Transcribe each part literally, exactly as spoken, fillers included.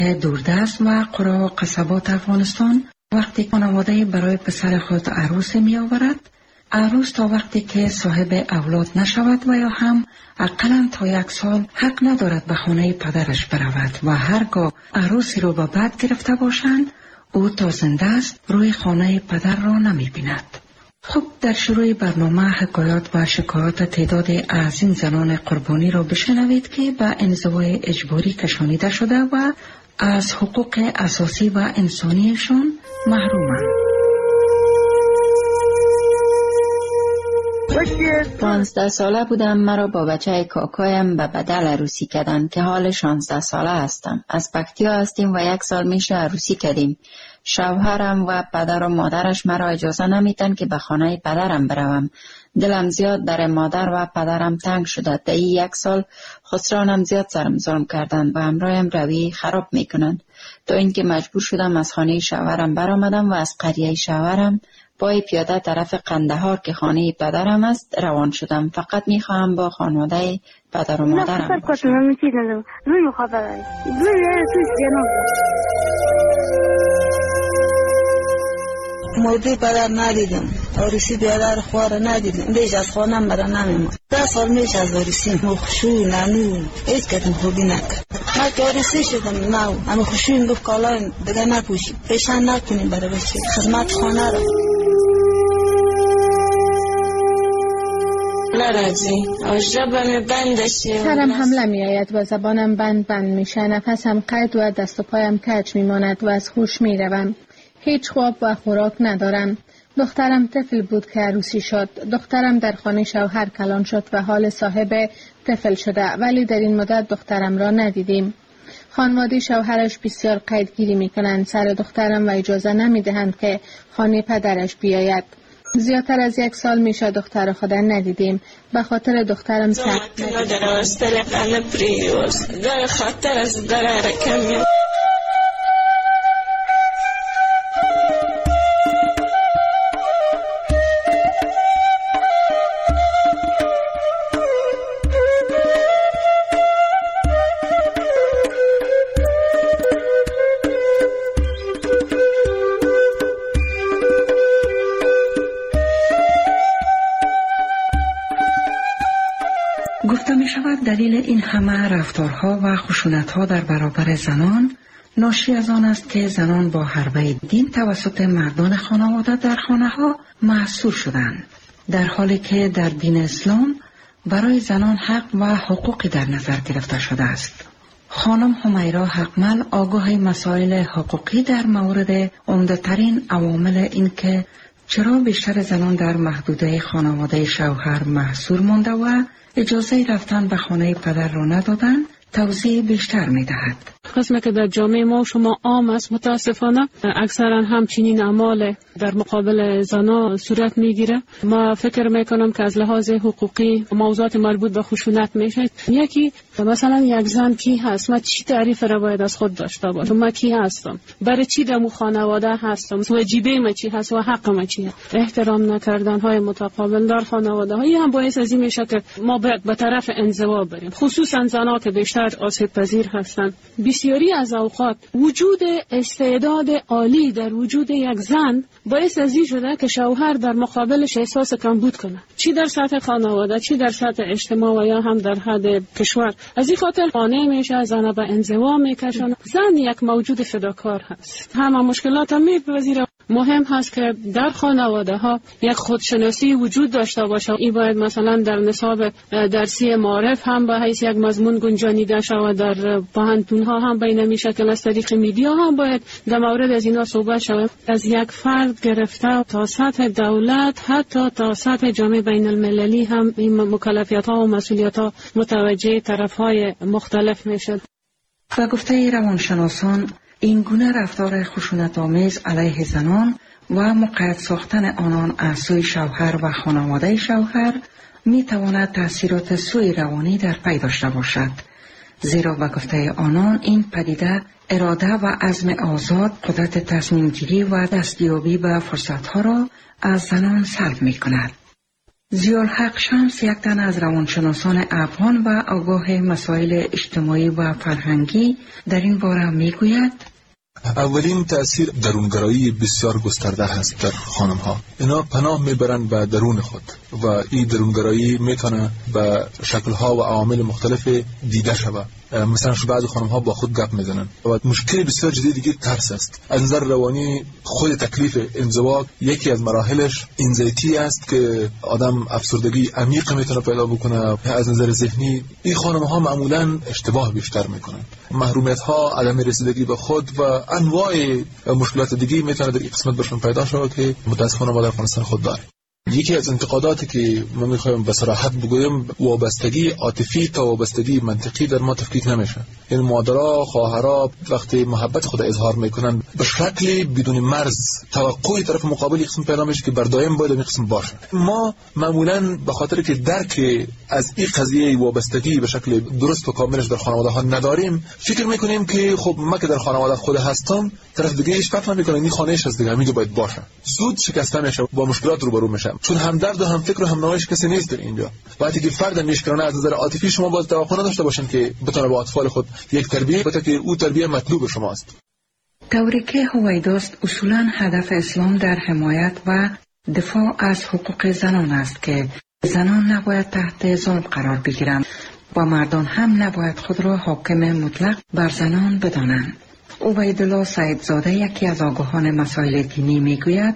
دوردست و قرى و قصبات افغانستان وقتی خانواده برای پسر خود عروس می آورد، عروس تا وقتی که صاحب اولاد نشود و یا هم اقلا تا یک سال حق ندارد به خانه پدرش برود و هرگاه عروسی رو به بد گرفته باشند او تا زنده است روی خانه پدر را نمی بیند. خب در شروع برنامه حکایات و شکایات تعداد از این زنان قربانی را بشنوید که به انزوای اجباری کشانیده شده و از حقوق اساسی و انسانیشان محرومند. پانزده ساله بودم، مرا با بچه کاکایم به بدل عروسی کردند که حال شانزده ساله هستم. از پکتیا هستیم و یک سال میشه عروسی کردیم. شوهرم و پدر و مادرش مرا اجازه نمیتن که به خانه پدرم بروم. دلم زیاد در مادر و پدرم تنگ شده. در این یک سال خسرانم زیاد سرم ظلم کردند و همراهم روی خراب میکنند تا اینکه مجبور شدم از خانه شوهرم برآمدم و از قریه شوهرم پای پیاده طرف قندهار که خانه پدرم است روان شدم. فقط میخواهم با خانواده پدر و مادرم باشم. مردی پدر ندیدم، عروسی بیادر خواه را ندیدم، بیش از خانم برا نمیمون. ده سال میش از عروسی مخشوی ننو هیچ کتم خوبی نکرد. ما که عروسی شدم نو اما خوشوی گفت کالای دیگه نپوشی، پیشن نکنیم برای بچه خدمت خانه را. نرازی آجربم بندشی سرم حمله می آید و زبانم بند بند میشه، نفسم قید و دست و پایم کج می ماند و از هوش می روم. هیچ خواب و خوراک ندارم. دخترم طفل بود که عروسی شد. دخترم در خانه شوهر کلان شد و حال صاحب طفل شده، ولی در این مدت دخترم را ندیدیم. خانواده شوهرش بسیار قیدگیری می کنند سر دخترم و اجازه نمی دهند که خانه پدرش بیاید. زیادتر از یک سال میشه دختر خود ندیدیم. به خاطر دخترم سخت خاطر از درار کمی. گفته می شود دلیل این همه رفتارها و خشونتها در برابر زنان ناشی از آن است که زنان با حربه دین توسط مردان خانواده در خانه ها محصور شدند، در حالی که در دین اسلام برای زنان حق و حقوقی در نظر گرفته شده است. خانم حمیرا حقمل آگاه مسائل حقوقی در مورد عمده‌ترین عوامل این که چرا بیشتر زنان در محدوده خانواده شوهر محصور مانده و اجازه رفتن به خانه پدر را ندادن توضیح بیشتر می دهد. قسمه که در جامعه ما شما عام است، متاسفانه اکثرا همچنین اعمال در مقابل زنا صورت میگیره. ما فکر میکنم که از لحاظ حقوقی موضوعات مربوط به خشونت میشه. یکی مثلا یک زن کی هست، من چی تعریف را باید از خود داشته باشم، من کی هستم، برای چی در خانواده هستم، واجبه من چی هست و حق من چی هست. احترام نکردن های متقابل در خانواده های هم باعث از این میشه که ما به طرف انزوا بریم، خصوصا زنان که بیشتر آسیب پذیر هستند. بسیاری از اوقات وجود استعداد عالی در وجود یک زن باعث از این شده که شوهر در مقابلش احساس کمبود کنه، چی در سطح خانواده، چی در سطح اجتماع و یا هم در حد کشور. از این خاطر قانع میشه، زن به انزوا میکشونه. زن یک موجود فداکار هست، همه مشکلات هم میپذیره. مهم هست که در خانواده ها یک خودشناسی وجود داشته باشه. این باید مثلا در نصاب درسی معارف هم به حیث یک مضمون گنجانیده شود، در پوهنتون ها هم بین میشکل از طریق میدیا هم باید در مورد از اینا صحبت شود. از یک فرد گرفته تا سطح دولت حتی تا سطح جامعه بین المللی هم این مکلفیت ها و مسئولیت ها متوجه طرف های مختلف میشد. و گفته روانشناسان این گونه رفتار خشونت‌آمیز علیه زنان و مقید ساختن آنان از سوی شوهر و خانواده شوهر می تواند تأثیرات سوء روانی در پی داشته باشد، زیرا به گفته آنان این پدیده اراده و عزم آزاد، قدرت تصمیم گیری و دستیابی به فرصت‌ها را از زنان سلب می کند. ضیاءالحق شمس یک تن از روانشناسان افغان و آگاه مسائل اجتماعی و فرهنگی در این باره میگوید: اولین تأثیر درونگرایی بسیار گسترده هست در خانم ها. اینا پناه میبرند به درون خود و این درونگرایی میتونه به شکل ها و عوامل مختلف دیده شود. مثلا شو بعضی خانم ها با خود گپ میزنن و مشکل بسیار جدی دیگه ترس است. از نظر روانی خود تکلیف انزوا یکی از مراحلش انزایتی است که آدم افسردگی عمیق میتونه پیدا بکنه. از نظر ذهنی این خانم ها معمولا اشتباه بیشتر میکنن. محرومیت ها، عدم رسیدگی به خود و انواع مشکلات دیگه میتونه در این قسمت برشون پیدا شود که متاسفانه ما در افغانستان خود داره. یکی از انتقاداتی که ما میخوایم به صراحت بگویم، وابستگی عاطفی تا وابستگی منطقی در ما تفکیک نمیشه. این مادرها، خواهرها وقتی محبت خود اظهار میکنن به شکلی بدون مرز توقعی طرف مقابل قسم پیدا میشه که بر دائم باید این قسم باشه. ما معمولا به خاطر که درک از این قضیه وابستگی به شکل درست و کاملش در خانواده ها نداریم، فکر میکنیم که خب ما که در خانواده خود هستم، طرف دیگه هیچ فکر نمیکنه این خانه‌اش از دیگه همینجا باید باشه. زود شکسته میشه، با مشکلات روبرو میشه، چون همدرد و هم فکر و هم نوعش کسی نیست در اینجا. وقتی که فرد میشکرانه از نظر عاطفی شما باید توقع نداشته باشین که بتونه با اطفال خود یک تربیت بده که او تربیت مطلوب شماست. طوری که هویداست اصولاً هدف اسلام در حمایت و دفاع از حقوق زنان است که زنان نباید تحت ظلم قرار بگیرند و مردان هم نباید خود را حاکم مطلق بر زنان بدانند. عبیدالله سعیدزاده، یکی از آگاهان مسائل دینی، میگوید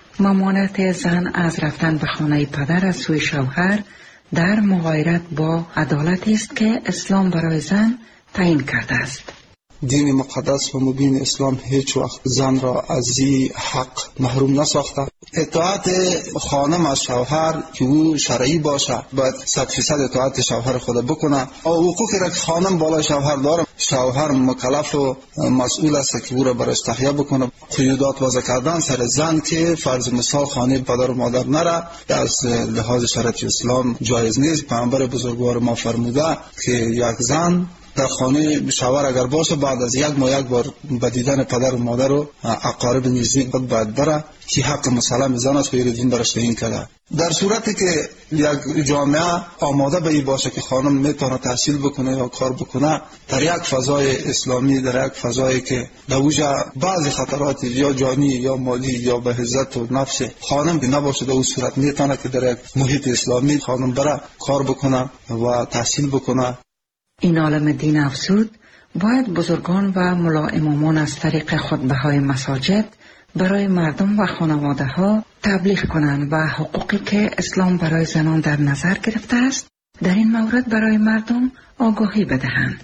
ممانعت زن از رفتن به خانه پدر از سوی شوهر در مغایرت با عدالتی است که اسلام برای زن تعیین کرده است. دین مقدس و مبین اسلام هیچ وقت زن را از این حق محروم نساخته. اطاعت خانم از شوهر که او شرعی باشه باید صد فیصد اطاعت شوهر خود بکنه. حقوقی را که خانم بالای شوهر داره، شوهر مکلف و مسئول است که او را برش تهیه بکنه. قیودات وضع کردن سر زن که فرض مثال خانه پدر و مادر نره از لحاظ شرعی اسلام جایز نیست. پیامبر بزرگوار ما فرموده که یک زن در خانه شوهر اگر باشه بعد از یک ماه یک بار به دیدن پدر و مادر و اقارب نزدیک خود باید بره که حق مسلم زن است و دین برش تعیین کرده. در صورتی که یک جامعه آماده به این باشه که خانم میتونه تحصیل بکنه یا کار بکنه در یک فضای اسلامی، در یک فضایی که در اوجا بعضی خطرات یا جانی یا مالی یا به عزت و نفس خانم که نباشه، در اون صورت میتونه که در یک محیط اسلامی خانم بره کار بکنه و تحصیل بکنه. این عالم دین افزود باید بزرگان و ملا امامان از طریق خطبه‌های مساجد برای مردم و خانواده ها تبلیغ کنند و حقوقی که اسلام برای زنان در نظر گرفته است در این مورد برای مردم آگاهی بدهند.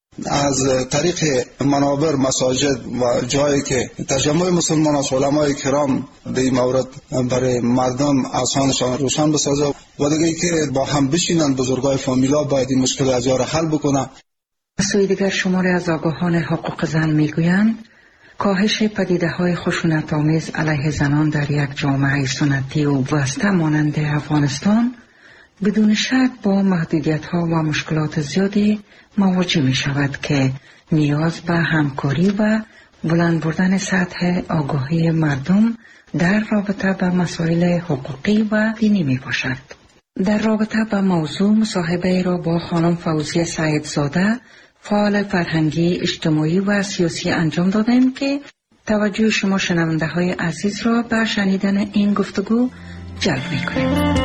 از طریق منابر، مساجد و جایی که تجمع مسلمان از علمای کرام به این مورد برای مردم آسانشان روشن بسازه و دیگه که با هم بشینند بزرگای فامیلا باید این مشکل از یار حل بکنه. سوی دیگر شماری از آگاهان حقوق زن میگویند کاهش پدیده‌های خشونت‌آمیز علیه زنان در یک جامعه سنتی و وسطه مانند افغانستان بدون شک با محدودیت‌ها و مشکلات زیادی مواجه می شود که نیاز به همکاری و بلند بردن سطح آگاهی مردم در رابطه با مسائل حقوقی و دینی می باشد. در رابطه با موضوع مصاحبه را با خانم فوزیه سعیدزاده، فعال فرهنگی، اجتماعی و سیاسی انجام دادیم که توجه شما شنونده های عزیز را به شنیدن این گفتگو جلب می کنیم.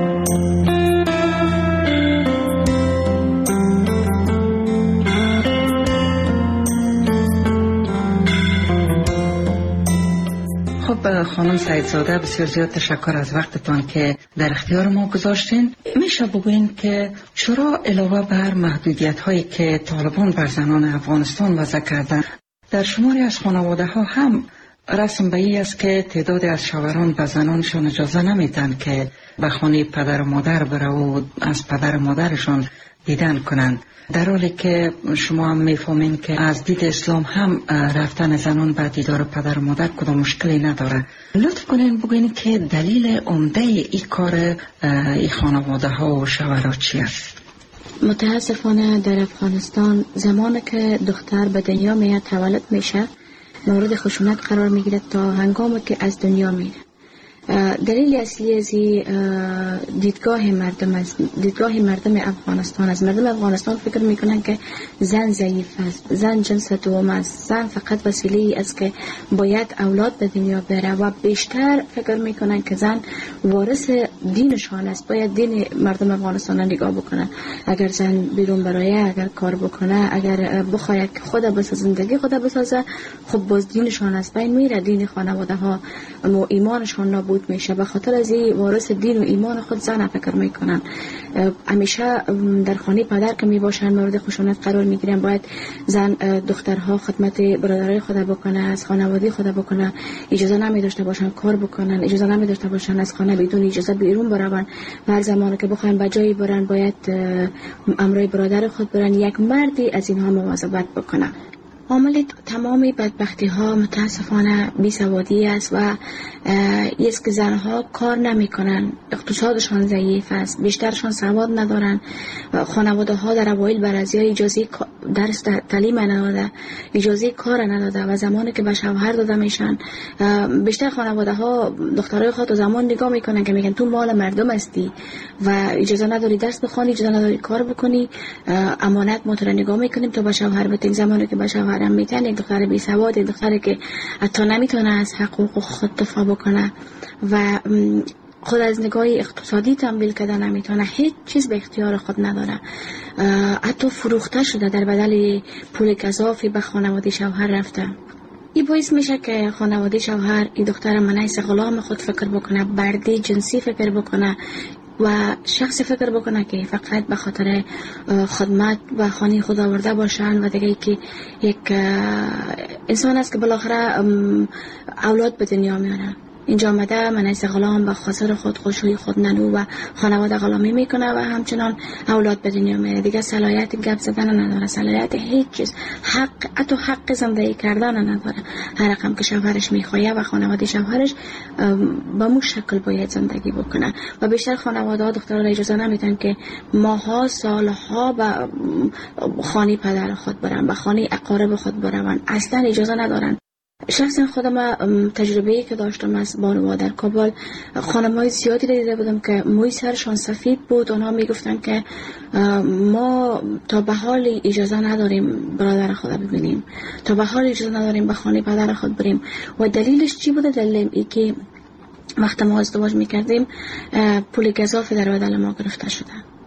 خب خانم سعیدزاده، بسیار زیاد تشکر از وقتتان که در اختیار ما گذاشتین. میشه بگوین که چرا علاوه بر محدودیت هایی که طالبان بر زنان افغانستان وضع کردن، در شماری از خانواده ها هم رسم به این است که تعدادی از شوهران به زنانشان اجازه نمیدن که به خانه پدر و مادر بره و از پدر و مادرشان دیدن کنند، در حالی که شما هم میفهمین که از دید اسلام هم رفتن زنان به دیدار پدر و مادر کدام مشکلی نداره. لطف کنین بگوین که دلیل عمده ای کار ای خانواده ها و شوهرها چی است؟ متاسفانه در افغانستان زمانی که دختر به دنیا میاد تولد میشه مورد خشونت قرار میگیره تا هنگامی که از دنیا میره. دلیل اصلی از دیدگاه مردم است، دیدگاه مردم افغانستان است. مردم افغانستان فکر میکنن که زن ضعیف است، زن جنس دوم است، زن فقط وسیله است که باید اولاد به دنیا بیاره و بیشتر فکر میکنن که زن وارث دینشان است، باید دین مردم افغانستان را نگاه بکنن. اگر زن بیرون برایه، اگر کار بکنه، اگر بخواید که خود بس زندگی خود بسازه، خب باز دینشان است بین میره، دین خانواده ها و ایمانشان نابود میشه. به خاطر از این وارث دین و ایمان خود زن فکر میکنن. همیشه در خانه پدر که میباشن مورد خشونت قرار میگیرن. باید زن دخترها خدمت برادرای خود بکنه، از خانواده خود بکنه، اجازه نمی داشته باشن کار بکنن، اجازه نمی داشته باشن از خانه بدون اجازه بیرون برون. و هر زمانی که بخواین به جایی برن باید امرای برادر خود برن. یک مردی از اینها مواظبت بکنه. عامل تمام بدبختی ها متاسفانه بیسوادی است و است که زنها کار نمی کنن، اقتصادشان ضعیف است، بیشترشان سواد ندارن. خانواده ها در اوایل برازی اجازه درس تعلیم نداده، اجازه کار نداده و زمانی که به شوهر داده میشن، بیشتر خانواده ها دخترای خود زمان نگاه میکنن که میگن تو مال مردم هستی و اجازه نداری درس بخونی، اجازه نداری کار بکنی، امانت ما تو را نگاه میکنیم تو به شوهر بتین. زمانی که به شوهر هم میتن، یک دختر بی سواد، یک دختری که حتی نمیتونه از حقوق خود دفاع بکنه و خود از نگاه اقتصادی تمویل کرده نمیتونه، هیچ چیز به اختیار خود نداره، حتی فروخته شده در بدل پول گزافی به خانواده شوهر رفته. این باعث میشه که خانواده شوهر این دختر منعیس غلام خود فکر بکنه، بردی جنسی فکر بکنه و شخص فکر بکنه که فقط به خاطر خدمت و خانه خود آورده باشن و دیگه که یک انسان است که بالاخره اولاد به دنیا میاره. اینجا آمده منعیس غلام به خاطر خود خوشوی خود ننو و خانواده غلامی میکنه و همچنان اولاد به دنیا میاره. دیگه صلاحیت گپ زدن نداره، صلاحیت هیچ چیز، حق حتی حق زندگی کردن نداره. هر رقم که شوهرش میخواه و خانواده شوهرش به مو شکل باید زندگی بکنه و بیشتر خانواده ها دخترها اجازه نمیدن که ماها سالها به خانه پدر خود برن، به خانه اقارب خود برن، اصلا اجازه ندارن. شخصا خودم تجربه‌ای که داشتم از بانوها در کابل، خانم‌های زیادی دیده بودم که موی سرشان سفید بود. آنها میگفتن که ما تا به حال اجازه نداریم برادر خود ببینیم، تا به حال اجازه نداریم به خانه پدر خود بریم. و دلیلش چی بوده؟ دلیل ای که وقتی ما ازدواج میکردیم پول گزافی در بدل ما گرفته شده،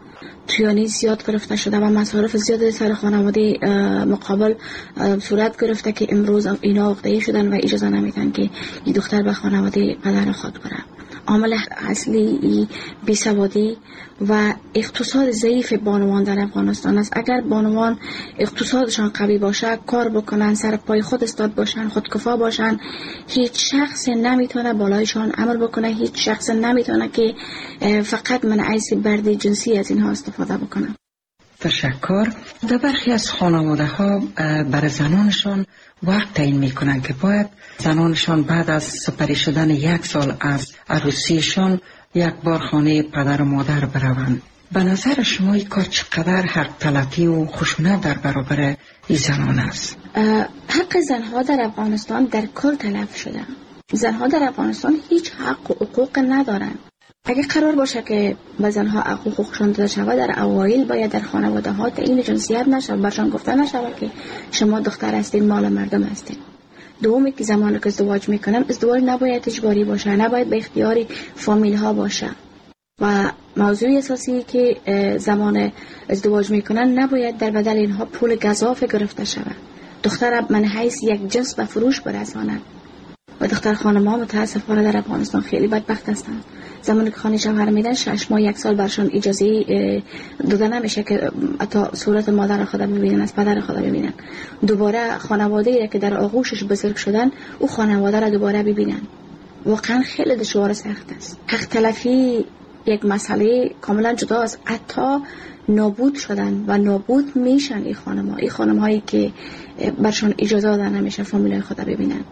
تویانی زیاد گرفته شده و مصارف زیاد سر خانواده مقابل صورت گرفته که امروز اینا عقده‌ای شدن و اجازه نمیدن که این دختر به خانواده پدر خود بره. عامل اصلی بیسوادی و اقتصاد ضعیف بانوان در افغانستان است. اگر بانوان اقتصادشان قوی باشه، کار بکنن، سر پای خود استاد باشن، خودکفا باشن، هیچ شخص نمیتونه بالایشان امر بکنه، هیچ شخص نمیتونه که فقط منعیس بردی جنسی از اینها استفاده بکنه. تشکر. در برخی از خانواده ها برای زنانشان وقت تعیین میکنن که باید زنانشان بعد از سپری شدن یک سال از عروسیشان یک بار خانه پدر و مادر بروند. به نظر شما این کار چقدر حق تلفی و خشونت در برابر این زنان است؟ حق زنها در افغانستان در کل تلف شده. زنها در افغانستان هیچ حق و حقوق ندارند. اگه قرار باشه که به زنها حقوقشان داده شود، در اوایل باید در خانواده ها تعیین جنسیت نشود، برشان گفته نشود که شما دختر هستین، مال مردم هستین. دومی که زمانی که ازدواج میکنن، ازدواج نباید اجباری باشه، نباید به اختیار فامیل ها باشه و موضوع اساسی که زمان ازدواج میکنن نباید در بدل اینها پول گزاف گرفته شود. دختر من حیث یک جنس به فروش برساند و دختر خانم ها متاسفانه در افغانستان خیلی بدبخت هستند. زمانی که خانه شوهر میدن شش ماه یک سال برشان اجازه داده نمیشه که حتی صورت مادر خود ببینن، از پدر خود ببینن. دوباره خانواده را که در آغوشش بزرگ شدن او خانواده را دوباره ببینن. واقعا خیلی دشوار سخت است. حق تلفی یک مسئله کاملا جدا است. حتی نابود شدن و نابود میشن این خانم ها، این خانم هایی که برشان اجازه داده نمیشه فامیلای خود ببینن.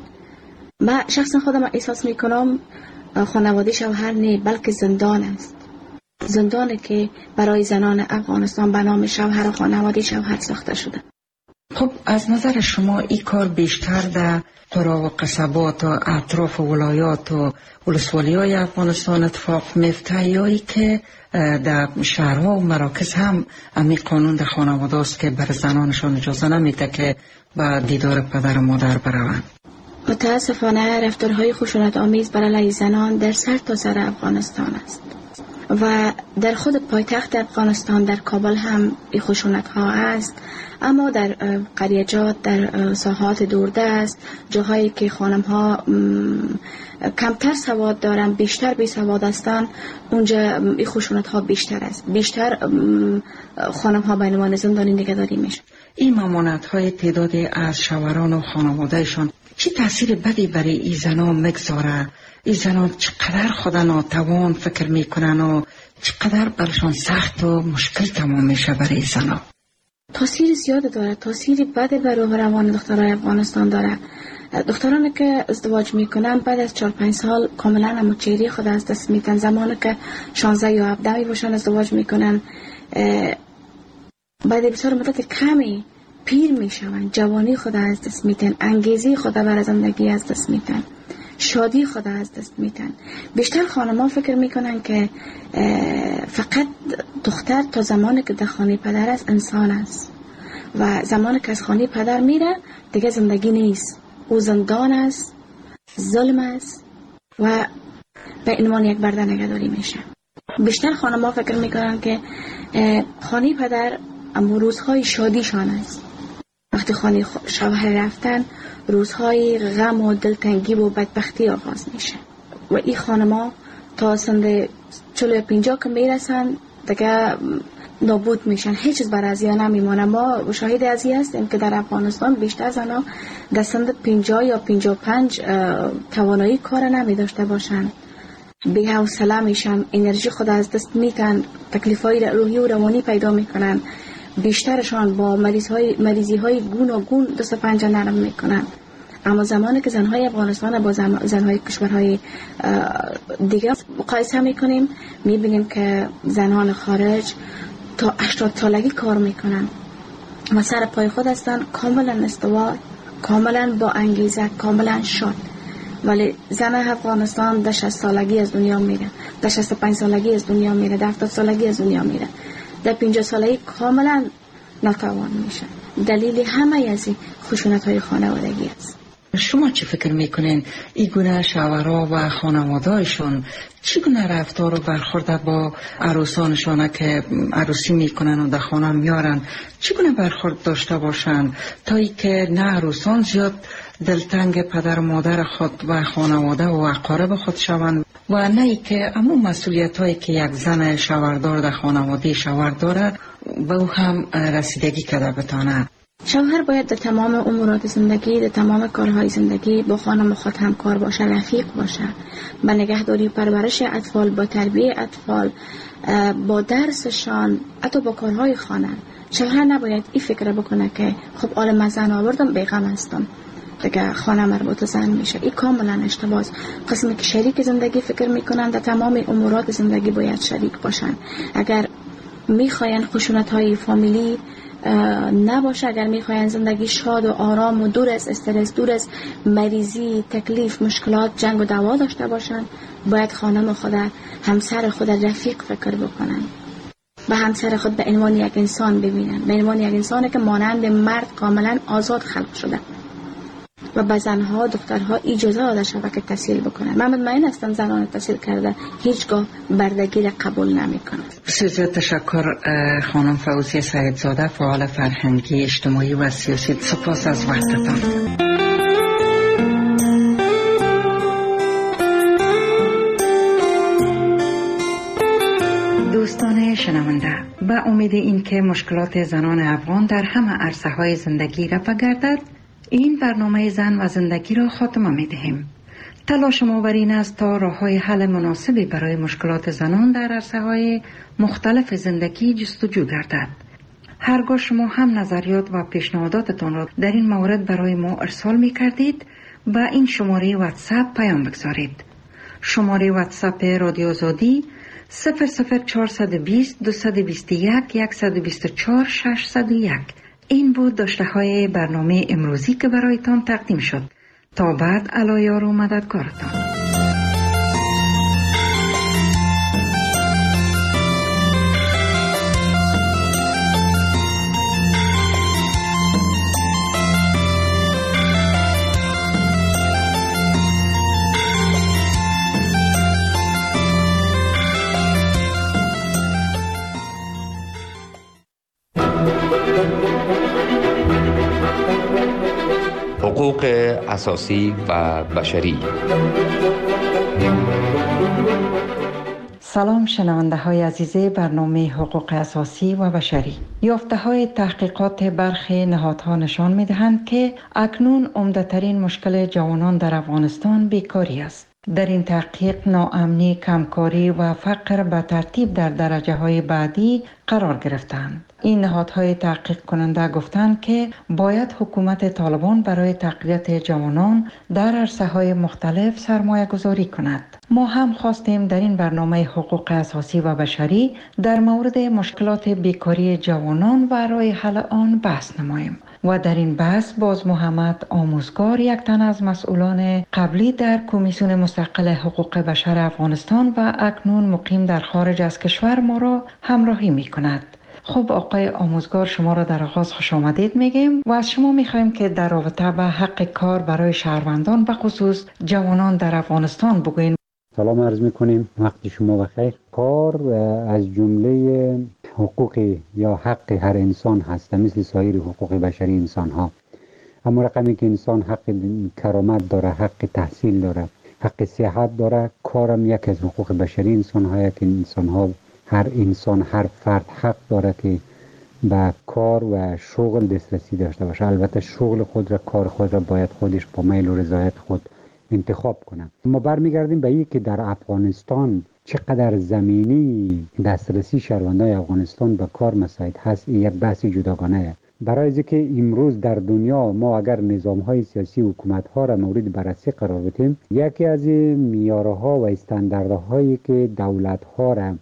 من شخصا خودم احساس میکنم خانواده شوهر نه بلکه زندان است. زندانی که برای زنان افغانستان به نام شوهر و خانواده شوهر ساخته شده. خب از نظر شما این کار بیشتر در قرا و قصبات و اطراف ولایات و ولسوالی های افغانستان اتفاق میفته یا ای که در شهرها و مراکز هم امی قانون در خانواده است که بر زنانشان اجازه نمیده که با دیدار پدر و مادر بروند؟ متاسفانه رفتارهای خشونت آمیز بر علیه زنان در سر تا سر افغانستان است و در خود پایتخت افغانستان در کابل هم این خشونت ها است، اما در قریجات، در ساحات دوردست، جاهایی که خانم ها کمتر سواد دارن، بیشتر بی سواد هستند، اونجا این خشونت ها بیشتر است. بیشتر خانم ها به عنوان زندانی نگهداری میشن. این ممانعت های تعدادی از شوهران و خانوادهشان چه تاثیر بدی برای این زنان میگذاره؟ این زنان چقدر خود ناتوان فکر میکنن و چقدر برشان سخت و مشکل تمام میشه برای این زنان؟ تاثیر زیاد داره، تاثیر بد بر روح روان دخترای افغانستان داره. دخترانی که ازدواج میکنن بعد از چهار پنج سال کاملا هموچهری خود از دست میدن. زمانی که شانزده یا هفده می باشن ازدواج میکنن، بعد بسیار مدت کمی پیر میشون، جوانی خود از دست میدن، انگیزی خود برای زندگی از دست میدن، شادی خود از دست میدن. بیشتر خانم‌ها فکر میکنن که فقط دختر تا زمانی که در خانه پدر است انسان است و زمانی که از خانه پدر میره دیگه زندگی نیست، او زندان است، ظلم است و به عنوان یک برده نگهداری میشه. بیشتر خانم‌ها فکر میکنن که خانه پدر اما روزهای شادیشان است. وقتی خانه شوهر رفتن روزهای غم و دلتنگی و بدبختی آغاز میشه و این خانم‌ها تا سن چلو پنجاه که میرسن دیگه نابود میشن، هیچ چیز بر ازیا نمیمونه. ما شاهد ازی هستیم که در افغانستان بیشتر زنها در سن پنجاه یا پنجاه و پنج توانایی کار نمی داشته باشن، بی حوصله میشن، انرژی خود از دست میتن، تکلیفای روحی و روانی پیدا میکنن. بیشترشان با مریض مریضی های گون و گون دست پنجه نرم میکنن. اما زمانی که زنهای افغانستان با زنهای کشورهای دیگه مقایسه میکنیم میبینیم که زنان خارج تا هشتاد سالگی کار میکنن و سر پای خود هستن، کاملا استوار، کاملا با انگیزه، کاملا شاد. ولی زن افغانستان در شصت سالگی از دنیا میره، در شصت و پنج سالگی از دنیا میره، در هفتاد سالگی از دنیا میره، در پنجاه سالگی کاملا ناتوان میشه. دلیل همه از خشونت های خانوادگی است. شما چی فکر میکنین این گونه شوهرها و خانواده‌شون چگونه رفتار و برخورد با عروسانشان که عروسی میکنن و در خانه میارن چگونه برخورد داشته باشن تا ای که نه عروسان زیاد دلتنگ پدر و مادر خود و خانواده و اقارب خود شوند و نه ای که امون مسئولیت هایی که یک زن شوهردار در خانواده شوهر دارد و او هم رسیدگی کرده بتانه. شوهر باید در تمام امورات زندگی، در تمام کارهای زندگی با خانم خود همکار باشه، رفیق باشه، با نگهداری پرورش اطفال، با تربیه اطفال، با درسشان، حتی با کارهای خانه. شوهر نباید این فکر بکنه که خب آل من زن آوردم بیغم هستم دیگه خانه مربوط زن میشه. این کاملا اشتباهه. قسمی که شریک زندگی فکر میکنن در تمام امورات زندگی باید شریک باشن. اگر میخواین خشونت های فامیلی نباشه، اگر میخواین زندگی شاد و آرام و دور از استرس، دور از مریضی، تکلیف، مشکلات، جنگ و دعوا داشته باشن، باید خانم خود، همسر خود رفیق فکر بکنن، به همسر خود به عنوان یک انسان ببینن، به عنوان یک انسانی که مانند مرد کاملا آزاد خلق شده و به زنها، دخترها اجازه داده شود که تحصیل بکنن. من مطمئن هستم زنان تحصیل کرده هیچگاه بردگی را قبول نمیکنند. بسیار تشکر خانم فوزیه سعیدزاده، فعال فرهنگی، اجتماعی و سیاسی. سپاس از وقتتان. دوستان شنونده، به امید اینکه مشکلات زنان افغان در همه عرصه‌های زندگی رفع گردد، این برنامه زن و زندگی را خاتمه می دهیم. تلاش ما بر این است تا راه‌های حل مناسبی برای مشکلات زنان در عرصه‌های مختلف زندگی جستجو گردد. هرگاه شما هم نظریات و پیشنهاداتتان را در این مورد برای ما ارسال می کردید، با این شماره واتساپ پیام بگذارید. شماره واتساپ رادیو آزادی صفر صفر چهارصد و بیست دویست و بیست و یک صد و بیست و چهار ششصد و یک این بود داشته های برنامه امروزی که برایتان تقدیم شد. تا بعد علایار و مددکارتان. حقوق اساسی و بشری. سلام شنونده های عزیز برنامه حقوق اساسی و بشری. یافته های تحقیقات برخی نهادها نشان می دهند که اکنون عمده‌ترین مشکل جوانان در افغانستان بیکاری است. در این تحقیق ناامنی، کمکاری و فقر به ترتیب در درجه های بعدی قرار گرفتند. این نهادهای تحقیق کننده گفتند که باید حکومت طالبان برای تقویت جوانان در عرصه‌های مختلف سرمایه گذاری کند. ما هم خواستیم در این برنامه حقوق اساسی و بشری در مورد مشکلات بیکاری جوانان و راه حل آن بحث نماییم. و در این بحث باز محمد آموزگار، یک تن از مسئولان قبلی در کمیسیون مستقل حقوق بشر افغانستان و اکنون مقیم در خارج از کشور، ما را همراهی می کند. خب آقای آموزگار، شما را در آغاز خوش آمدید میگیم و از شما میخوایم که در رابطه به حق کار برای شهروندان به خصوص جوانان در افغانستان بگوین. سلام عرض میکنیم، وقت شما بخیر. کار از جمله حقوق یا حق هر انسان هست، مثل سایر حقوق بشری انسان ها. اما رقمی که انسان حق کرامت داره، حق تحصیل داره، حق صحت داره، کارم یک از حقوق بشری انسان ها که انسان ها، هر انسان، هر فرد حق داره که به کار و شغل دسترسی داشته باشه. البته شغل خود را، کار خود را باید خودش با میل و رضایت خود انتخاب کنه. ما برمیگردیم به این که در افغانستان چقدر زمینی دسترسی شهروندان افغانستان به کار مساعد هست، این یک بحث جداگانه است. برای اینکه امروز در دنیا ما اگر نظام‌های سیاسی حکومت‌ها را مورد بررسی قرار بدیم، یکی از معیارها و استانداردهایی که دولت‌ها را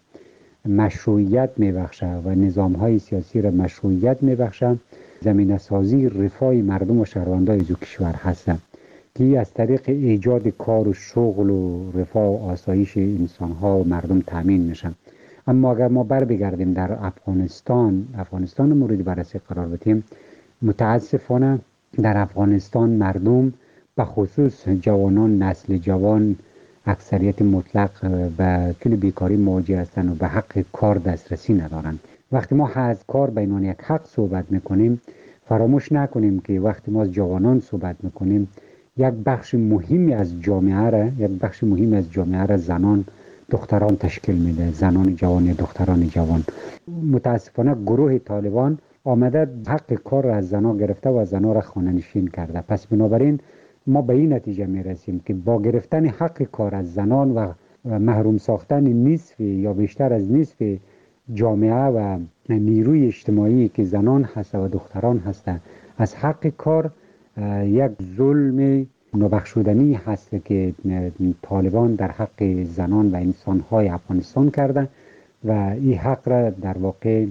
مشروعیت میبخشه و نظام‌های سیاسی را مشروعیت میبخشه، زمینه سازی رفاه مردم و شهروندان دو کشور هست که از طریق ایجاد کار و شغل و رفاه و آسایش انسان‌ها و مردم تامین میشن. اما اگر ما بر بگردیم در افغانستان افغانستان مورد بررسی قرار بدیم، متاسفانه در افغانستان مردم به خصوص جوانان، نسل جوان، اکثریت مطلق به کل بیکاری مواجه هستند و به حق کار دسترسی ندارند. وقتی ما از کار به عنوان یک حق صحبت میکنیم، فراموش نکنیم که وقتی ما از جوانان صحبت میکنیم، یک بخش مهمی از جامعه را یک بخش مهمی از جامعه را زنان، دختران تشکیل میده، زنان جوان، دختران جوان. متاسفانه گروه طالبان آمده حق کار را از زنان گرفته و زنان را خانه نشین کرده. پس بنابراین ما به این نتیجه میرسیم که با گرفتن حق کار از زنان و محروم ساختن نصف یا بیشتر از نصف جامعه و نیروی اجتماعی که زنان هست و دختران هستند از حق کار، یک ظلم نابخشودنی هست که طالبان در حق زنان و انسان‌های افغانستان کرده و این حق را در واقع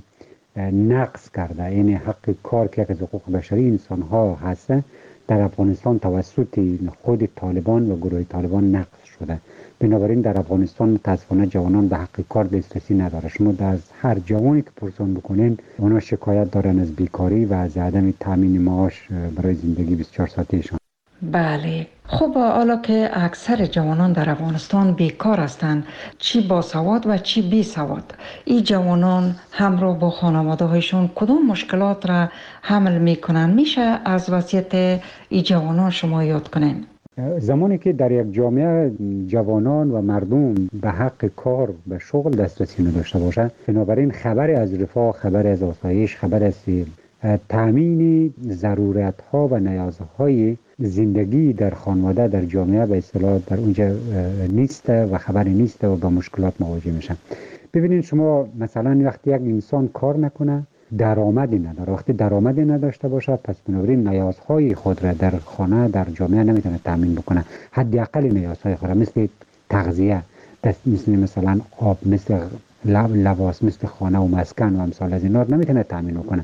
نقض کرده. این حق کار که از حقوق بشری انسان‌ها هست در افغانستان توسط خود طالبان و گروه طالبان نقض شده. بنابراین در افغانستان متاسفانه جوانان به حق کار دسترسی نداره. شما از هر جوانی که پرسان بکنین، اونا شکایت دارن از بیکاری و از عدم تامین معاش برای زندگی بیست و چهار ساعتهشان. بله. خب حالا که اکثر جوانان در افغانستان بیکار هستند، چی با سواد و چی بی سواد، این جوانان همراه با خانواده هایشون کدام مشکلات را حمل میکنن؟ میشه از وضعیت این جوانان شما یاد کنین؟ زمانی که در یک جامعه جوانان و مردم به حق کار به شغل دسترسی نداشته باشه، بنابراین خبر از رفاه، خبر از آسایش، خبر از تامین ضرورت ها و نیازهای زندگی در خانواده، در جامعه به اصطلاح در اونجا نیست و خبری نیست و با مشکلات مواجه میشن. ببینید شما مثلا وقتی یک انسان کار نکنه، درآمدی نداره. وقتی درآمدی نداشته باشه، پس بنابراین نیازهای خود را در خانه، در جامعه نمیتونه تامین بکنه. حداقل نیازهای خود را مثل تغذیه، مثل مثلا آب، مثل لباس، مثل خانه و مسکن و امثال از اینا نمیتونه تامین کنه.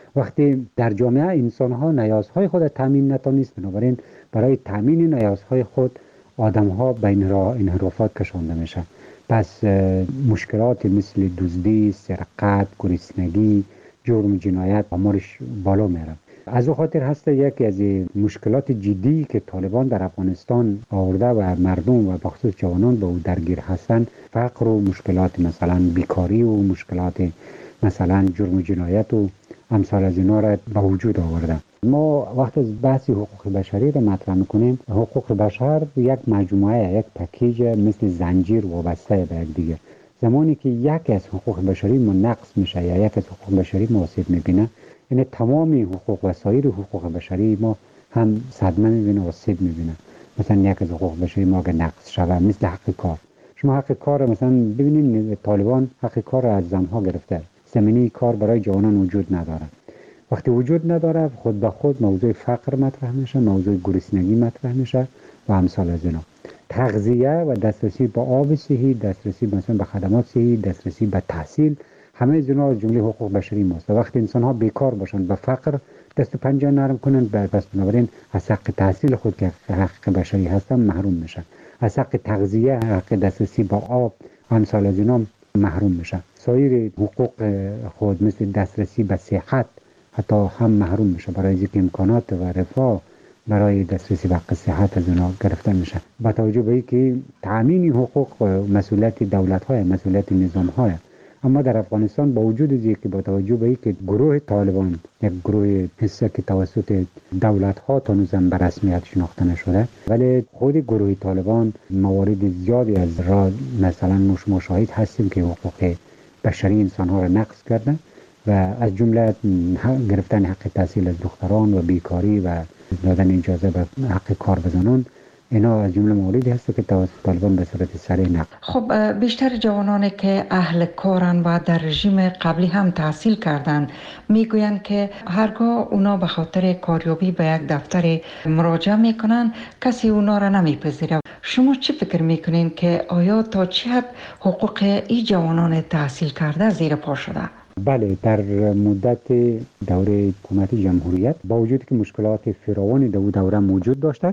وقتی در جامعه انسان‌ها نیازهای خود تامین نتونست، بنابراین برای تامین نیازهای خود آدم‌ها بین راه انحرافات کشانده میشه. پس مشکلات مثل دزدی، سرقت، گرسنگی، جرم و جنایت آمارش بالا میره. از او خاطر هست یکی از مشکلات جدی که طالبان در افغانستان آورده و مردم و بخصوص جوانان به او درگیر هستند، فقر و مشکلات مثلا بیکاری و مشکلات مثلا جرم و جنایت و امثال از اینا را به وجود آورده. ما وقت از بحث حقوق بشری را مطرح میکنیم، حقوق بشر یک مجموعه، یک پکیج مثل زنجیر وابسته به یک دیگه. زمانی که یک از حقوق بشری ما نقص میشه یا یک از حقوق بشری ما آسیب میبینه، یعنی تمامی حقوق و سایر حقوق بشری ما هم صدمه میبینه و آسیب میبینه. مثلا یک از حقوق بشری ما اگه نقص شوه، مثل حق کار. شما حق کار مثلا ببینید طالبان حق کار را از زنها گرفته، زمینه کار برای جوانان وجود نداره. وقتی وجود نداره خود به خود موضوع فقر مطرح میشه، موضوع گرسنگی مطرح میشه و امثال از اینا. تغذیه و دسترسی به آب صحی، دسترسی مثلا به خدمات صحی، دسترسی به تحصیل، همه از اینا از جمله حقوق بشری ماست. وقتی انسان ها بیکار باشن، به فقر دست و پنجه نرم کنن، بس بنابراین از حق تحصیل خود که حق بشری هستن محروم میشن، از حق تغذیه، حق دسترسی به آب و امثال از اینا محروم میشن. سایر حقوق خود مثل دسترسی به صحت حتی هم محروم میشه، برای اینکه امکانات و رفاه برای دسترسی به صحت از اونا گرفته میشه. با توجه به اینکه تامین حقوق مسئولیت دولت‌های، مسئولیت نظام‌های، اما در افغانستان با وجود از اینکه با توجه به اینکه گروه طالبان یک گروه حسه که توسط دولت‌ها تا هنوز به رسمیت شناخته نشده، ولی خود گروه طالبان موارد زیادی از را مثلا ما شاهد هستیم که حقوق بشری انسان‌ها را نقض کرده و از جمله گرفتن حق تحصیل از دختران و بیکاری و دادن اجازه به حق کار به زنان، اینا از جمله مواردی هست که توسط طالبان به صورت سریع نقض. خب بیشتر جوانانی که اهل کارن و در رژیم قبلی هم تحصیل کردن میگویند که هرگاه اونا به خاطر کاریابی به یک دفتر مراجعه میکنن کسی اونا را نمیپذیره. شما چی فکر میکنین که آیا تا چه حد حقوق این جوانان تحصیل کرده زیر پا شده؟ بله، در مدت دوره حکومت جمهوریت با وجود که مشکلات فراوانی در دوره موجود داشتند،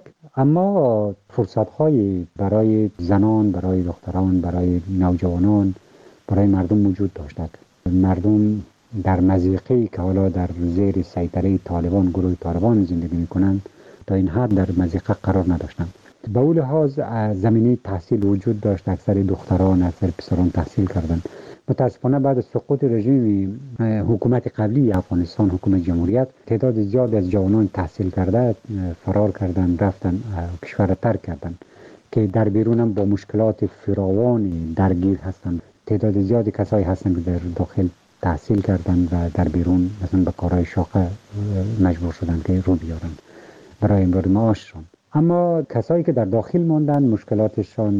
اما فرصت‌های برای زنان، برای دختران، برای نوجوانان، برای مردم موجود داشتند. مردم در مضیقه‌ای که حالا در زیر سیطره طالبان، گروه طالبان زندگی می‌کنند، تا این حد در مضیقه قرار نداشتند. به اون لحاظ زمینه تحصیل وجود داشت، اکثر دختران، اکثر پسران تحصیل کردند. متاسفانه بعد از سقوط رژیم حکومت قبلی افغانستان، حکومت جمهوریت، تعداد زیادی از جوانان تحصیل کرده فرار کردند، رفتن کشور ترک کردند که در بیرون هم با مشکلات فراوانی درگیر هستند. تعداد زیادی کسایی هستند که در داخل تحصیل کردند و در بیرون مثلا به کارهای شاقه مجبور شدند که رو بیارن برای امرار معاششان. اما کسایی که در داخل ماندند مشکلاتشان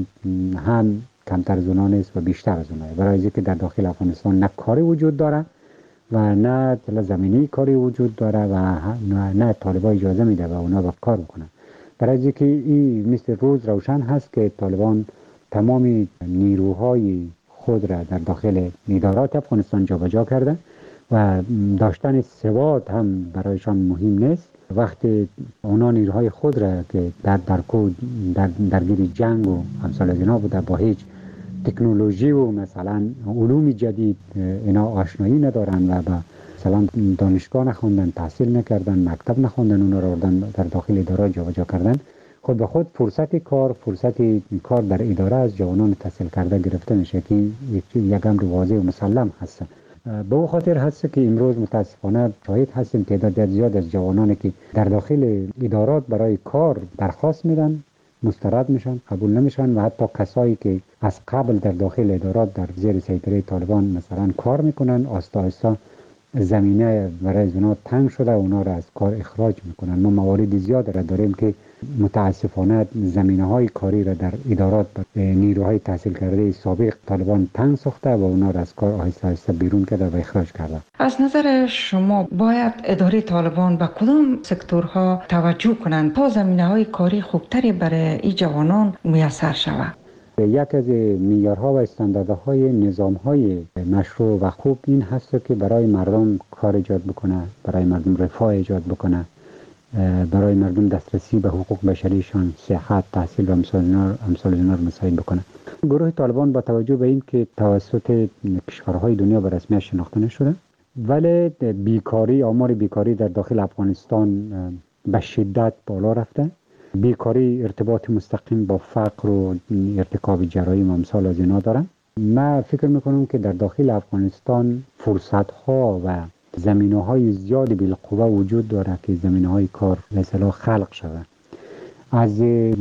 هم کمتر از اونها نیست و بیشتر از اونها، برای اینکه در داخل افغانستان نه کاری وجود داره و نه زمینی کاری وجود داره و نه, نه طالبان اجازه میده و اونا با کار بکنن. برای اینکه این مثل روز روشن هست که طالبان تمامی نیروهای خود را در داخل ادارات افغانستان جابجا کرده و داشتن سواد هم برایشان مهم نیست. وقتی اونا نیروهای خود را که در درکو در درگیر جنگ و امثال از اینا بوده، با هیچ تکنولوژی و مثلا علوم جدید اینا آشنایی ندارن و با مثلا دانشگاه نخوندن، تحصیل نکردن، مکتب نخوندن، اونا را آوردن در داخل اداره جابجا کردن، خود به خود فرصت کار فرصت کار در اداره از جوانان تحصیل کرده گرفته میشه که یک امر واضح و مسلم هست. به او خاطر هست که امروز متاسفانه شاهد هستیم تعداد زیاد از جوانانی که در داخل ادارات برای کار درخواست میدن، مسترد میشن، قبول نمیشن و حتی کسایی که از قبل در داخل ادارات در زیر سیطره طالبان مثلا کار میکنن، آستا آستا زمینه برای اونا تنگ شده و اونا را از کار اخراج میکنن. ما موارد زیاد را داریم که متاسفانه زمینه های کاری را در ادارات نیروهای تحصیل کرده سابق طالبان تنگ ساخته و اونا را از کار آهسته آهسته بیرون کرده و اخراج کرده. از نظر شما باید اداره طالبان به کدام سکتورها توجه کنند تا زمینه های کاری خوبتری برای این جوانان میسر شود؟ یک از معیارها و استانداردهای نظامهای مشروع و خوب این هست که برای مردم کار ایجاد بکنه، برای مردم رفاه ایجاد بکنه، برای مردم دسترسی به حقوق بشریشان، صحت، تحصیل و امثال اینا رو مساعد بکنه. گروه طالبان با توجه به این که توسط کشورهای دنیا به رسمیت شناخته نشده، ولی بیکاری، آمار بیکاری در داخل افغانستان به شدت بالا رفته. بیکاری ارتباط مستقیم با فقر و ارتکاب جرایم و امثال از اینا داره. من فکر میکنم که در داخل افغانستان فرصت ها و زمینه های زیادی بالقوه وجود داره که زمینه های کار به اصطلاح خلق شده، از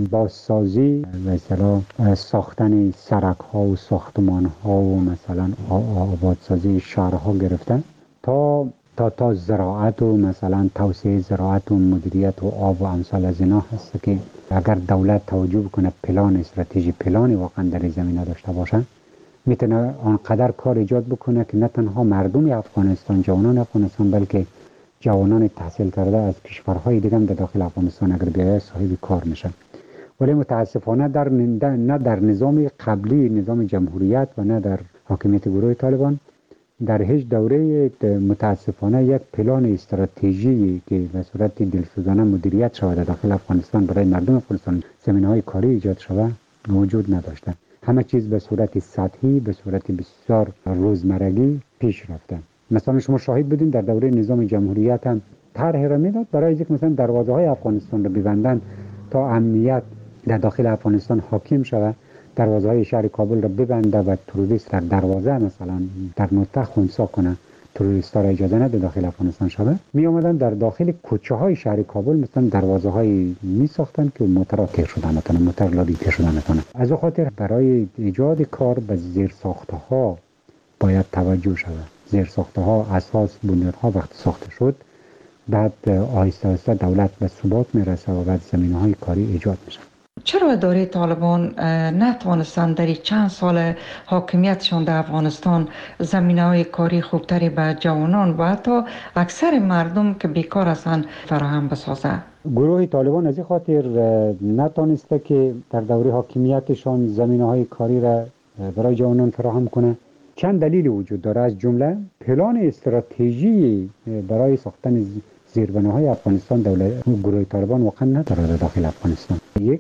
بازسازی به اصطلاح ساختن سرک ها و ساختمان ها و مثلا آبادسازی شهرها گرفته تا تا تا زراعت و مثلا توسعه زراعت و مدیریت و آب و امثال از اینا هست که اگر دولت توجه بکنه، پلان استراتژی پلانی واقعا در این زمینه داشته باشه، میتونه آنقدر کار ایجاد بکنه که نه تنها مردم افغانستان، جوانان افغانستان، بلکه جوانان تحصیل کرده از کشورهای دیگه هم در داخل افغانستان اگر بیاید صاحب کار میشن. ولی متاسفانه در نه در نظام قبلی، نظام جمهوریت و نه در حاکمیت گروه طالبان در هیچ دوره متاسفانه یک پلان استراتژی که به صورت دلسوزانه مدیریت شود در داخل افغانستان برای مردم افغانستان زمینه‌های کاری ایجاد شود موجود نداشته. همه چیز به صورت سطحی، به صورت بسیار روزمرگی پیش رفته. مثلا شما شاهد بودین در دوره نظام جمهوریت هم طرح را میداد برای اینکه مثلا دروازه های افغانستان رو ببندن تا امنیت در داخل افغانستان حاکم شود، دروازه های شهر کابل را ببنده و تروریست در دروازه مثلا در نقطه خنثی کنه، تروریست ها را اجازه نده داخل افغانستان شود. می آمدن در داخل کوچه های شهر کابل مثلا دروازه های می ساختن که موتر تیر شدن نتونه، موتر لادی تیر شدن نتونه. از او خاطر برای ایجاد کار به زیر ساخته ها باید توجه شود. زیر ساخته ها، اساس، بنیادها وقت ساخته شد، بعد آهسته آهسته دولت به ثبات میرسه و بعد زمینه های کاری ایجاد میشه. چرا اداره طالبان نتوانستند در چند سال حاکمیتشان در افغانستان زمینه‌های کاری خوبتری به جوانان و حتی اکثر مردم که بیکار هستند فراهم بسازه؟ گروه طالبان از این خاطر نتوانسته که در دوره حاکمیتشان زمینه‌های کاری را برای جوانان فراهم کنه. چند دلیل وجود داره، از جمله پلان استراتژی برای ساختن زیربناهای افغانستان دولت گروه طالبان واقعا نداره در داخل افغانستان. یک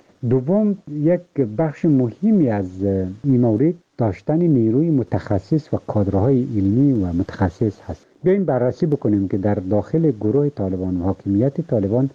دوم، یک بخش مهمی از این مورد داشتن نیروی متخصص و کادرهای علمی و متخصص هست. بیاین بررسی بکنیم که در داخل گروه طالبان و حاکمیت طالبان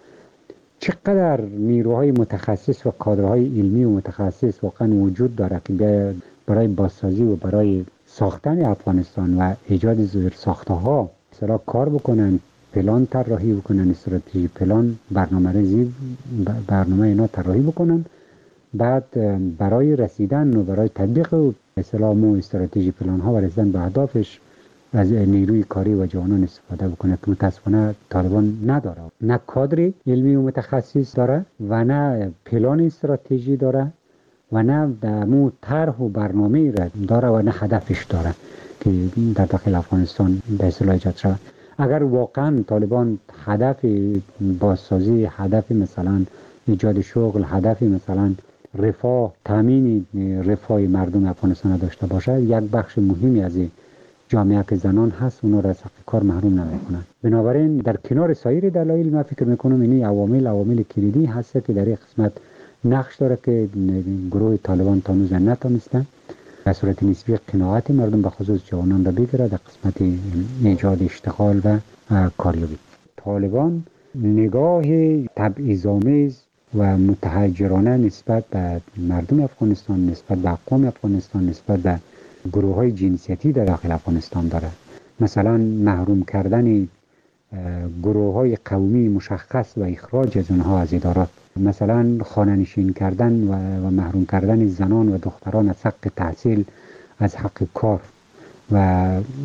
چقدر نیروهای متخصص و کادرهای علمی و متخصص واقعا وجود داره که برای بازسازی و برای ساختن افغانستان و ایجاد زیر ساخته ها مثلا کار بکنن، پلان طراحی بکنن، استراتژی پلان، برنامه ریزی برنامه اینا طراحی بکنن، بعد برای رسیدن و برای تطبیق اسلام و استراتژی پلان ها و رسیدن به اهدافش از نیروی کاری و جوانان استفاده بکنه که متاسفانه طالبان نداره. نه کادر علمی و متخصص داره و نه پلان استراتژی داره و نه مو طرح و برنامه را داره و نه هدفش داره که در داخل افغانستان به اصطلاح ایجاد شود. اگر واقعا طالبان هدف بازسازی، هدف مثلا ایجاد شغل، هدف مثلا رفاه، تامین رفاه مردم افغانستان داشته باشه، یک بخش مهمی از جامعه که زنان هست اونا را از حق کار محروم نمیکنن. بنابراین در کنار سایر دلایل من فکر میکنم اینی عوامل عوامل کلیدی هست که در این قسمت نقش داره که گروه طالبان تا هنوز نتونسته به صورت نسبی قناعت مردم به خصوص جوانان را بگیره در قسمت ایجاد اشتغال و کاریابی. طالبان نگاه تبعیض‌آمیز و متحجرانه نسبت به مردم افغانستان، نسبت به اقوام افغانستان، نسبت به گروه های جنسیتی در داخل افغانستان داره. مثلا محروم کردن گروه های قومی مشخص و اخراج از اونها از ادارات، مثلا خانه نشین کردن و محروم کردن زنان و دختران از حق تحصیل، از حق کار و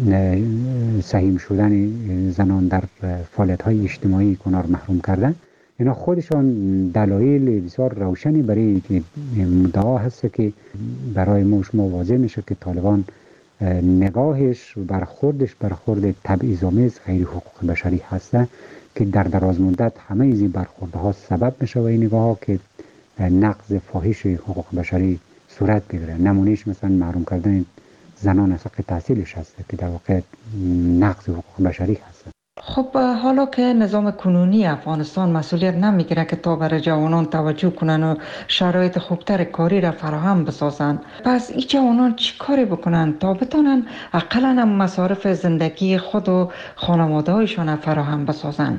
سهیم شدن زنان در فعالیت های اجتماعی کنار محروم کردن. اینا خودشان دلایل بسیار روشنی برای مدعا هست که برای ما شما واضح میشه که طالبان نگاهش و برخوردش برخورد تبعیض‌آمیز غیر حقوق بشری هسته که در دراز مدت همه این برخوردها سبب میشه و این نگاه ها که نقض فاحش حقوق بشری صورت بگیره. نمونهش مثلا محروم کردن زنان از حق تحصیلش هست که در واقع نقض حقوق بشری هست. خب حالا که نظام کنونی افغانستان مسئولیت نمیگیره که تا برای جوانان توجه کنن و شرایط خوبتر کاری را فراهم بسازن، پس این جوانان چی کاری بکنن تا بتونن اقلا هم مصارف زندگی خود و خانواده هایشان فراهم بسازن؟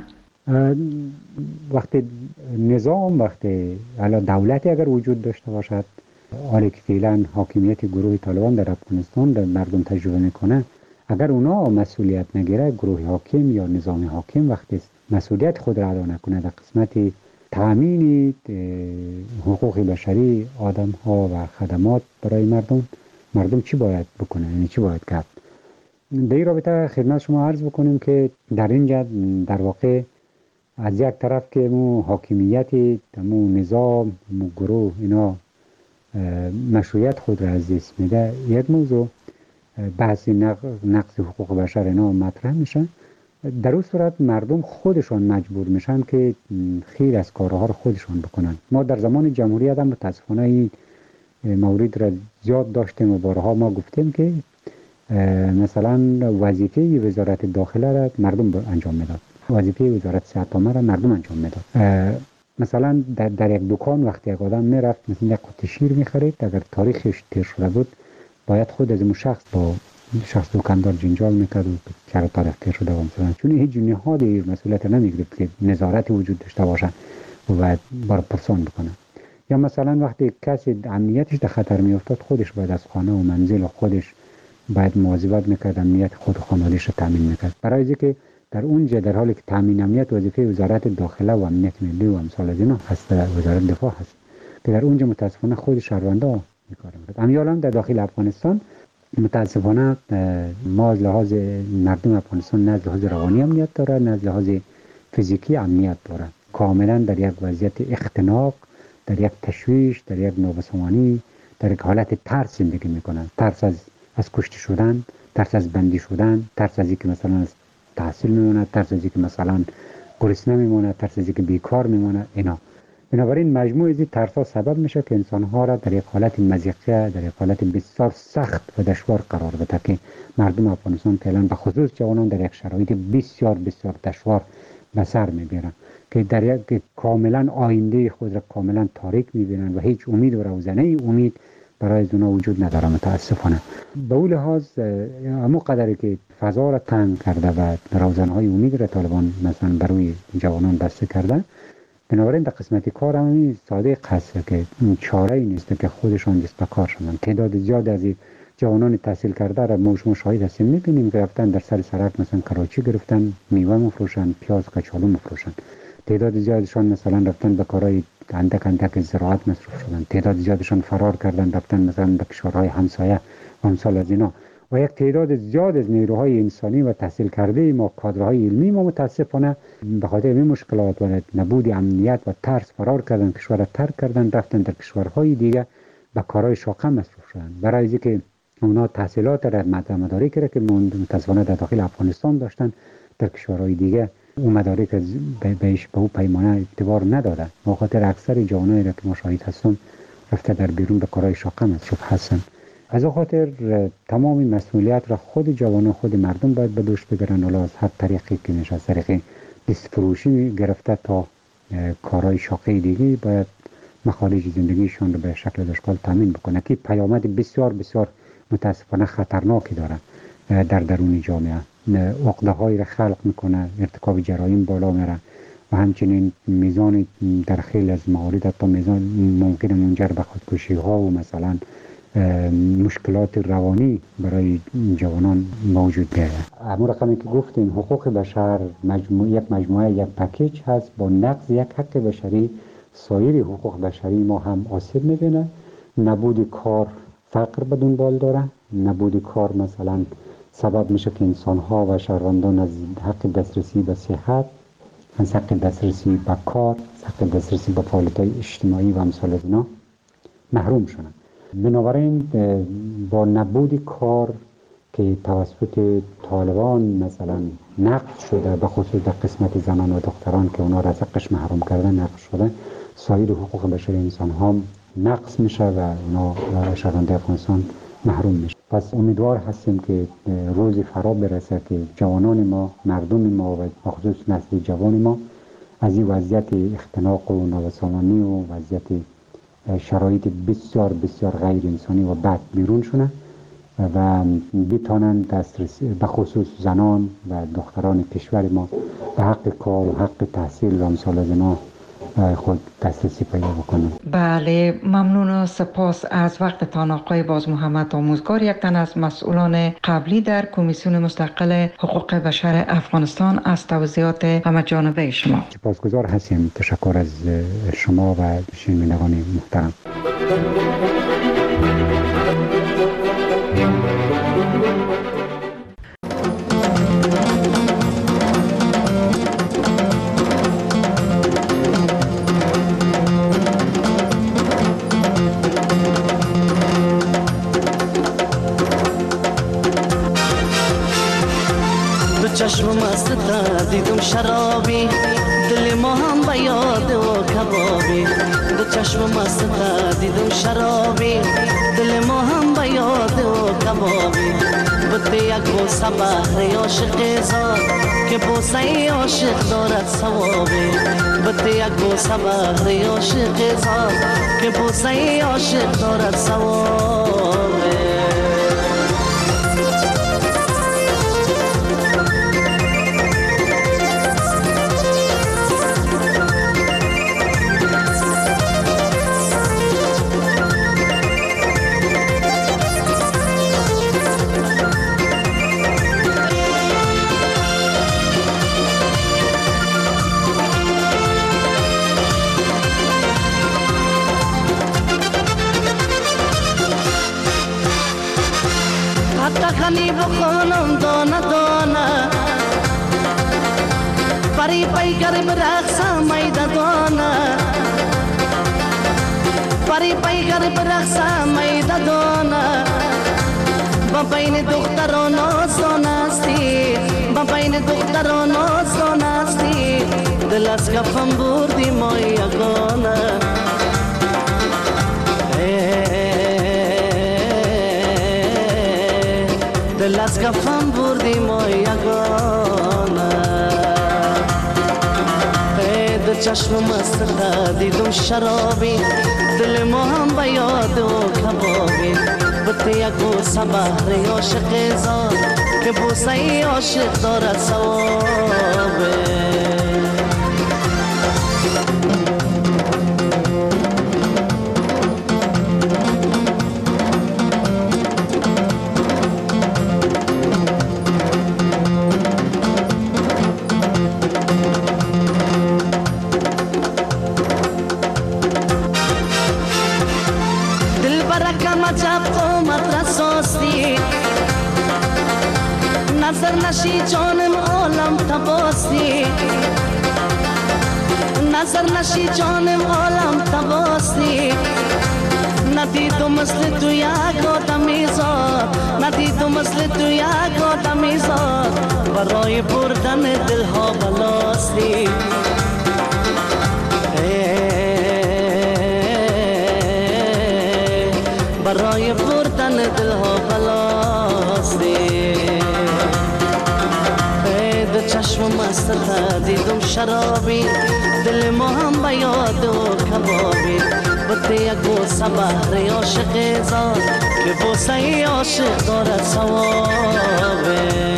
وقتی نظام، وقتی حالا دولتی اگر وجود داشته باشد، حالی که فعلا حاکمیت گروه طالبان در افغانستان در مردم تجربه میکنه، اگر اونا مسئولیت نگیره، گروه حاکم یا نظام حاکم وقتی مسئولیت خود را ادا نکنه در قسمت تامین حقوق بشری آدم ها و خدمات برای مردم، مردم چی باید بکنه؟ یعنی چی باید کرد؟ در این رابطه خدمت شما عرض بکنیم که در اینجا در واقع از یک طرف که مو حاکمیت، مو نظام، مو گروه اینا مشروعیت خود را از دست میده، یک موضوع بحث نقض حقوق بشر اینا مطرح میشن. در اون صورت مردم خودشان مجبور میشن که خیر از کارها رو خودشان بکنن. ما در زمان جمهوریت هم متاسفانه این مورد را زیاد داشتیم و بارها ما گفتیم که مثلا وظیفه وزارت داخله را مردم انجام میداد، وظیفه وزارت صحت عامه را مردم انجام میداد. مثلا در, در یک دکان وقتی یک آدم میرفت مثلا یک قطعه شیر میخرید، اگر تاریخش تیر شده بود باید خود از اون شخص با شخص دکاندار جنجال میکرد و چرا تاریخ تیر شده و مثلا، چون هیچ نهادی مسئولیت نمیگیره که نظارت وجود داشته باشه و باید بار پرسان بکنه. یا مثلا وقتی کسی امنیتش در خطر میافتاد، خودش باید از خانه و منزل و خودش باید مواظبت میکرد، امنیت خود و خانواده‌اش رو تامین میکرد. برای اینکه در اونجا در حالی که تامین امنیت وظیفه وزارت داخله و امنیت ملی و امثال از اینا هست، وزارت دفاع هست، که در اونجا متاسفانه خود شهروندا میکاره میکرد. امیال هم در داخل افغانستان متاسفانه ما از لحاظ مردم افغانستان نه از لحاظ روانی امنیت داره، نه از لحاظ فیزیکی امنیت داره. کاملا در یک وضعیت اختناق، در یک تشویش، در یک نابسامانی، در یک حالت ترس زندگی میکنن. ترس از از کشته شدن، ترس از بندی شدن، ترس از اینکه مثلا از تحصیل میمونه، ترس از اینکه مثلا گرسنه میمونه، ترس از اینکه بیکار میمونه. اینا بنابراین مجموع از این ترس‌ها سبب میشه که انسان‌ها را در یک حالت مضیقه، در یک حالت بسیار سخت و دشوار قرار بده که مردم افغانستان فعلا به خصوص جوانان در یک شرایط بسیار بسیار دشوار به سر میبرن که در یک کاملا آینده خود را کاملا تاریک میبینن و هیچ امید و روزنه امید برای از اونا وجود نداره متاسفانه. به اون لحاظ همون قدری که فضا را تنگ کرده و روزنهای امید را طالبان مثلا برای جوانان بسته کرده، بنابراین در قسمت کار هم ساده هست که چاره ای نیست که خودشان دست به کار شدن. تعداد زیاد از جوانان تحصیل کرده را ما شما شاهد هستیم، میبینیم که رفتن در سر سرک مثلا کراچی گرفتن، میوه مفروشن، پیاز کچالو مفروشن. تعداد زیادشان مثلا رفتن به کارهای اندک اندک زراعت مصروف شدن. تعداد زیادشان فرار کردن، رفتن مثلا به کشورهای همسایه و امثال از اینا. و یک تعداد زیاد از نیروهای انسانی و تحصیل کرده ما، کادرهای علمی ما متاسفانه به خاطر این مشکلات و نبود امنیت و ترس فرار کردن، کشور را ترک کردن، رفتن در کشورهای دیگه به کارهای شاقه مصروف شدن. برای اینکه اونا تحصیلات را مدارکی را که متاسفانه در داخل افغانستان داشتن در کشورهای دیگه اون مدارک بهش به اون پیمانه اعتبار ندادن. به خاطر اکثر جوانایی را که مشاهد هستم رفته در بیرون به کارهای شاقه مصروف هستن. از اون خاطر تمام مسئولیت را خود جوانان، خود مردم باید به دوش بگیرن. حالا از هر طریقی که میشه، از طریق دست فروشی گرفته تا کارهای شاقه دیگه، باید مخارج زندگیشون رو به شکل دشکال تامین بکنه که پیامد بسیار بسیار متاسفانه خطرناکی داره در درون جامعه. عقده های را خلق میکنه، ارتکاب جرایم بالا میره و همچنین میزان در خیلی از موارد تا میزان ممکن منجر به خودکشی ها و مثلا مشکلات روانی برای جوانان موجود ده. اما رقمی که گفتیم حقوق بشر مجموعه یک مجموعه یک پکیج هست. با نقض یک حق بشری سایر حقوق بشری ما هم آسیب میبینه. نبود کار فقر به دنبال داره. نبود کار مثلا سبب میشه که انسان‌ها و شهروندان از حق دسترسی به صحت، از حق دسترسی به کار، از حق دسترسی به فعالیت‌های اجتماعی و امثال از اینا محروم شدن. بنابراین با نبود کار که توسط طالبان مثلا نقض شده، به خصوص در قسمت زنان و دختران که اونا را از حقش محروم کردن نقض شده، سایر حقوق بشری انسان ها نقص میشه و اینا شهروندی افغانستان محروم میشه. پس امیدوار هستیم که روزی فرا برسه که جوانان ما، مردم ما و خصوص نسل جوان ما از این وضعیت اختناق و نابسامانی و وضعیت شرایط بسیار بسیار غیر انسانی و بد بیرون شونه و بتانن دسترسی به خصوص زنان و دختران کشور ما به حق کار و حق تحصیل و امثال از اینا خود دسترسی پیدا بکنن. بله، ممنون و سپاس از وقتتان آقای باز محمد آموزگار، یک تن از مسئولان قبلی در کمیسیون مستقل حقوق بشر افغانستان، از توضیحات همه جانبه شما. سپاسگزار هستیم. تشکر از شما و شنوندگان محترم. چشم مست تا دیدم شرابی، دل ما هم به یاد و کبابی. دو چشم مست تا دیدم شرابی، دل ما هم به یاد و کبابی. بده یک بوسه بهر عاشق زاد که بوسه عاشق دارد ثوابی. بده یک بوسه بهر عاشق زاد که بوسه عاشق دارد ثوابی. خانی بخونم دانه دانه، پری پیکر برقصم میده دانه، پری پیکر برقصم میده دانه. با بین دختران آسان استی، با بین دختران آسان استی. دل از کفم بردی ما یگانه، دل از کفم بردی ما یگانه. دو چشم مست دیدم شرابی، دل ما هم به یاد و کبابی. بده یک بوسه بهر عاشق زاد که بوسه عاشق دارد ثوابی. نظر نشی جانم عالم تباستی، نظر نشی جانم عالم تباستی. ندیدم مثل تو یک آدمی زاد، ندیدم مثل تو یک آدمی زاد. برای بردن دلها بلاستی، برای بردن دلها بلاستی. چشم مست تا دیدم شرابی، دل ما هم به یاد و کبابی. بده یک بوسه بهر عاشق زاد که بوسه عاشق دارد ثوابی.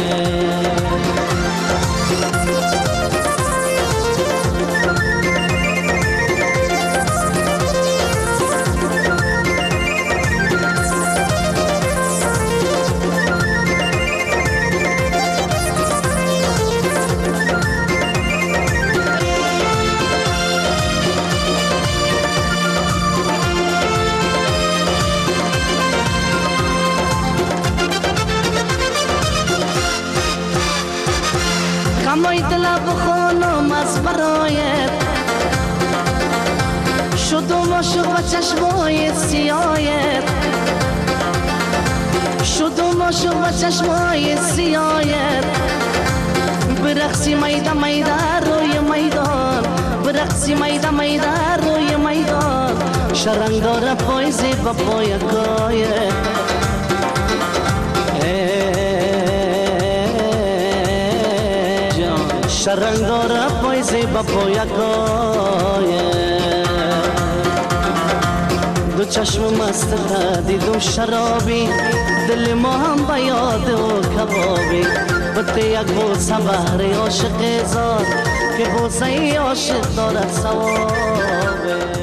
کمای دل بخونم از برایت، شدم عاشق و چشمای سیایت، شدم عاشق و چشمای سیایت. برقصی میده میده روی میدان، برقصی میده میده روی میدان. شرنگ داره پایزی با پایکای شرنگ داره پایزی با پایکای دو چشم مست تا دیدم شرابی دل ما هم با یاد و کبابی بطه یک بوسه بهر عاشق زاد که بوسه عاشق دارد ثواب